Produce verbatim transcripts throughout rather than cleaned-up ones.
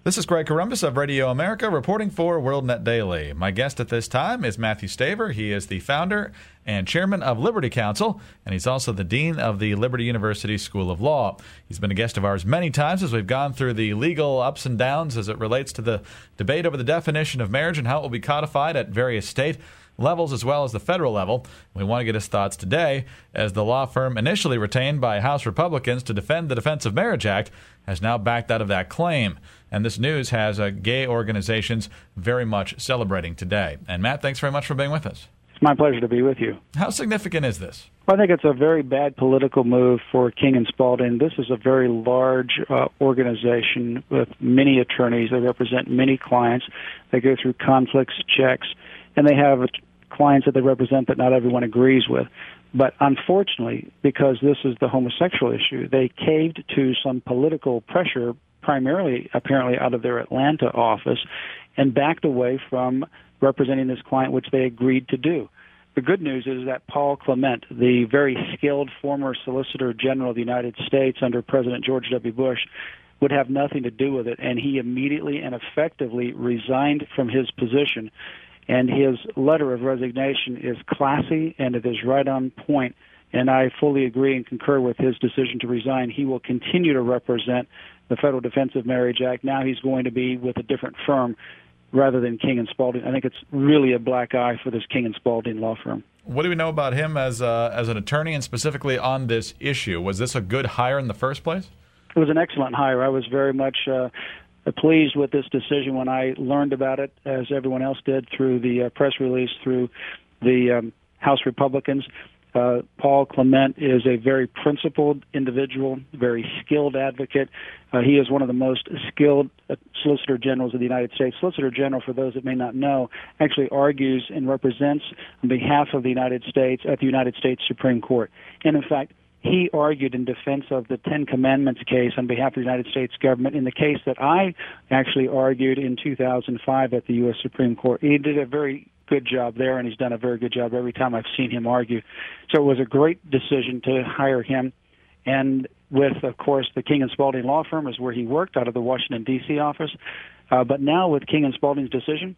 This is Greg Corombos of Radio America reporting for WorldNet Daily. My guest at this time is Matthew Staver. He is the founder and chairman of Liberty Counsel, and he's also the dean of the Liberty University School of Law. He's been a guest of ours many times as we've gone through the legal ups and downs as it relates to the debate over the definition of marriage and how it will be codified at various state levels as well as the federal level. We want to get his thoughts today as the law firm initially retained by House Republicans to defend the Defense of Marriage Act has now backed out of that claim. And this news has uh, gay organizations very much celebrating today. And Matt, thanks very much for being with us. It's my pleasure to be with you. How significant is this? Well, I think it's a very bad political move for King and Spalding. This is a very large uh, organization with many attorneys. They represent many clients. They go through conflicts, checks, and they have clients that they represent that not everyone agrees with. But unfortunately, because this is the homosexual issue, they caved to some political pressure, primarily apparently out of their Atlanta office, and backed away from representing this client, which they agreed to do. The good news is that Paul Clement, the very skilled former Solicitor General of the United States under President George W. Bush, would have nothing to do with it, and he immediately and effectively resigned from his position. And his letter of resignation is classy, and it is right on point, and I fully agree and concur with his decision to resign. He will continue to represent the Federal Defense of Marriage Act. Now he's going to be with a different firm rather than King and Spalding. I think it's really a black eye for this King and Spalding law firm. What do we know about him as uh, as an attorney and specifically on this issue? Was this a good hire in the first place? It was an excellent hire. I was very much uh, pleased with this decision when I learned about it, as everyone else did, through the uh, press release, through the um, House Republicans. Uh, Paul Clement is a very principled individual, very skilled advocate. Uh, he is one of the most skilled uh, Solicitor Generals of the United States. Solicitor General, for those that may not know, actually argues and represents on behalf of the United States at the United States Supreme Court. And in fact, he argued in defense of the Ten Commandments case on behalf of the United States government in the case that I actually argued in two thousand five at the U S Supreme Court. He did a very good job there, and he's done a very good job every time I've seen him argue. So it was a great decision to hire him. And with, of course, the King and Spalding law firm is where he worked out of the Washington, D C office. Uh, but now with King and Spalding's decision,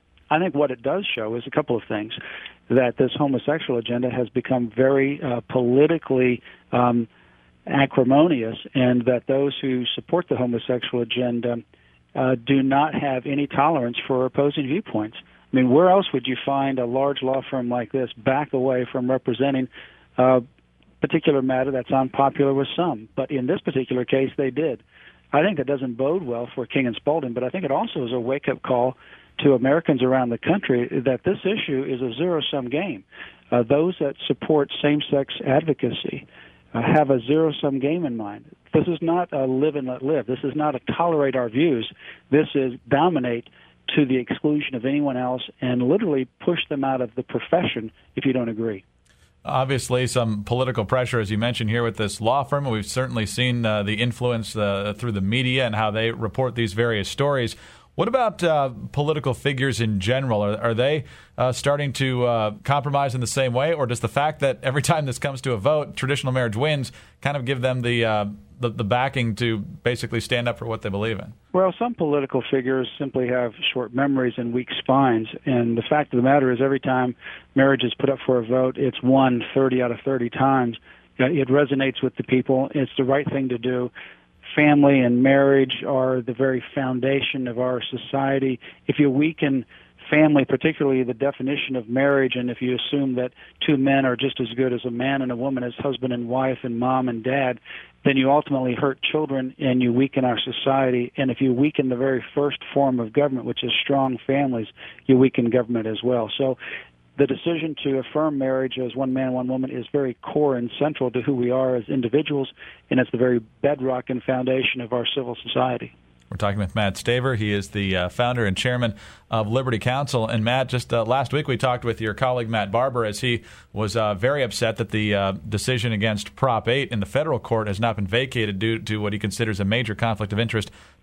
I think what it does show is a couple of things. That this homosexual agenda has become very uh, politically um, acrimonious, and that those who support the homosexual agenda uh, do not have any tolerance for opposing viewpoints. I mean, where else would you find a large law firm like this back away from representing a particular matter that's unpopular with some? But in this particular case, they did. I think that doesn't bode well for King and Spalding, but I think it also is a wake-up call to Americans around the country that this issue is a zero-sum game. Uh, those that support same-sex advocacy uh, have a zero-sum game in mind. This is not a live and let live. This is not a tolerate our views. This is dominate to the exclusion of anyone else and literally push them out of the profession if you don't agree. Obviously, some political pressure, as you mentioned here, with this law firm. We've certainly seen uh, the influence uh, through the media and how they report these various stories. What about uh, political figures in general? Are, are they uh, starting to uh, compromise in the same way, or does the fact that every time this comes to a vote, traditional marriage wins, kind of give them the, uh, the the backing to basically stand up for what they believe in? Well, some political figures simply have short memories and weak spines, and the fact of the matter is every time marriage is put up for a vote, it's won thirty out of thirty times. It resonates with the people. It's the right thing to do. Family and marriage are the very foundation of our society. If you weaken family, particularly the definition of marriage, and if you assume that two men are just as good as a man and a woman, as husband and wife and mom and dad, then you ultimately hurt children and you weaken our society. And if you weaken the very first form of government, which is strong families, you weaken government as well. So the decision to affirm marriage as one man, one woman is very core and central to who we are as individuals, and it's the very bedrock and foundation of our civil society. We're talking with Matt Staver. He is the uh, founder and chairman of Liberty Counsel. And Matt, just uh, last week we talked with your colleague Matt Barber as he was uh, very upset that the uh, decision against Prop eight in the federal court has not been vacated due to what he considers a major conflict of interest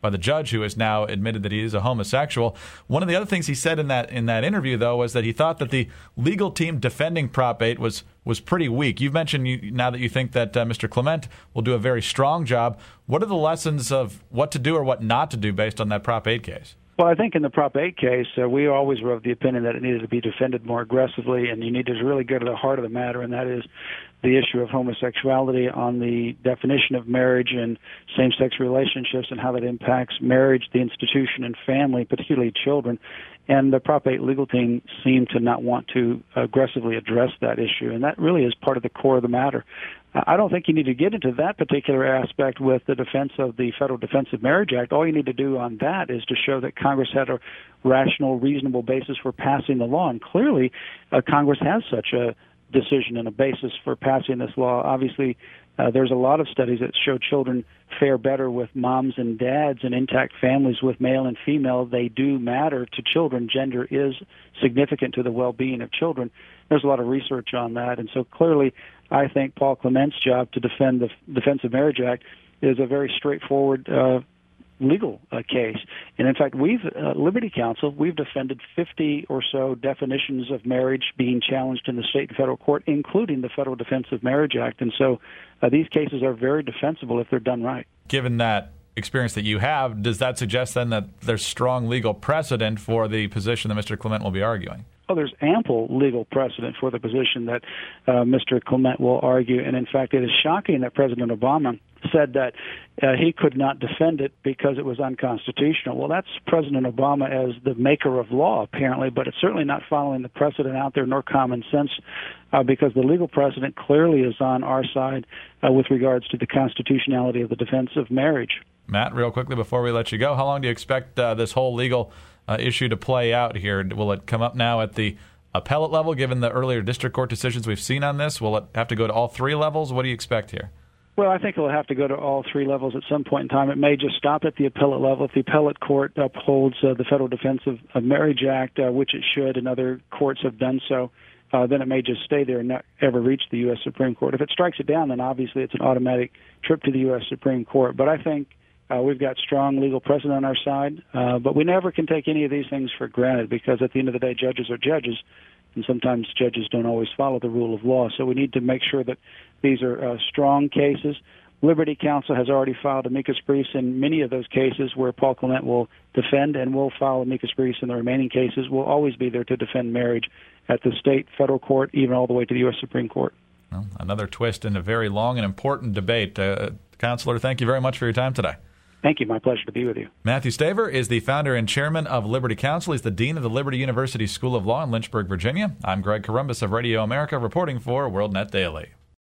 by the judge, who has now admitted that he is a homosexual. One of the other things he said in that in that interview, though, was that he thought that the legal team defending Prop eight was was pretty weak. You've mentioned you, now that you think that uh, Mister Clement will do a very strong job. What are the lessons of what to do or what not to do based on that Prop eight case? Well, I think in the Prop eight case, uh, we always were of the opinion that it needed to be defended more aggressively, and you need to really go to the heart of the matter, and that is the issue of homosexuality, on the definition of marriage and same-sex relationships and how that impacts marriage, the institution, and family, particularly children. And the Prop eight legal team seemed to not want to aggressively address that issue, and that really is part of the core of the matter. I don't think you need to get into that particular aspect with the defense of the Federal Defense of Marriage Act. All you need to do on that is to show that Congress had a rational, reasonable basis for passing the law, and clearly uh, Congress has such a decision and a basis for passing this law. Obviously, uh, there's a lot of studies that show children fare better with moms and dads and intact families with male and female. They do matter to children. Gender is significant to the well-being of children. There's a lot of research on that, and so clearly I think Paul Clement's job to defend the Defense of Marriage Act is a very straightforward uh, legal uh, case. And in fact, we've, uh, Liberty Counsel, we've defended fifty or so definitions of marriage being challenged in the state and federal court, including the Federal Defense of Marriage Act. And so uh, these cases are very defensible if they're done right. Given that experience that you have, does that suggest then that there's strong legal precedent for the position that Mister Clement will be arguing? Oh, there's ample legal precedent for the position that uh, Mister Clement will argue. And in fact, it is shocking that President Obama said that uh, he could not defend it because it was unconstitutional. Well, that's President Obama as the maker of law, apparently, but it's certainly not following the precedent out there nor common sense, uh, because the legal precedent clearly is on our side uh, with regards to the constitutionality of the defense of marriage. Matt, real quickly before we let you go, how long do you expect uh, this whole legal uh, issue to play out here? Will it come up now at the appellate level, given the earlier district court decisions we've seen on this? Will it have to go to all three levels? What do you expect here? Well, I think it'll have to go to all three levels at some point in time. It may just stop at the appellate level. If the appellate court upholds uh, the Federal Defense of, of Marriage Act, uh, which it should, and other courts have done so, uh, then it may just stay there and not ever reach the U S Supreme Court. If it strikes it down, then obviously it's an automatic trip to the U S Supreme Court. But I think uh, we've got strong legal precedent on our side, uh, but we never can take any of these things for granted, because at the end of the day, judges are judges, and sometimes judges don't always follow the rule of law. So we need to make sure that these are uh, strong cases. Liberty Counsel has already filed amicus briefs in many of those cases where Paul Clement will defend, and will file amicus briefs in the remaining cases. We'll always be there to defend marriage at the state, federal court, even all the way to the U S Supreme Court. Well, another twist in a very long and important debate. Uh, Counselor, thank you very much for your time today. Thank you. My pleasure to be with you. Matthew Staver is the founder and chairman of Liberty Counsel. He's the dean of the Liberty University School of Law in Lynchburg, Virginia. I'm Greg Corombos of Radio America, reporting for WorldNet Daily.